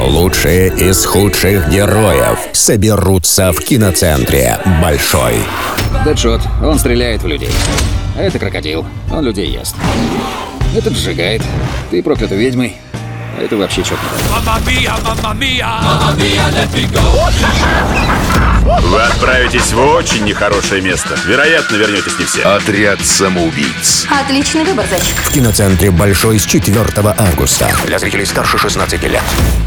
Лучшие из худших героев соберутся в киноцентре «Большой». Дэдшот, он стреляет в людей. А это крокодил, он людей ест. Этот сжигает. Ты проклята ведьмой. А это вообще чё-то. Вы отправитесь в очень нехорошее место. Вероятно, вернетесь не все. Отряд самоубийц. Отличный выбор, зайчик. В киноцентре «Большой» с 4 августа. Для зрителей старше 16 лет.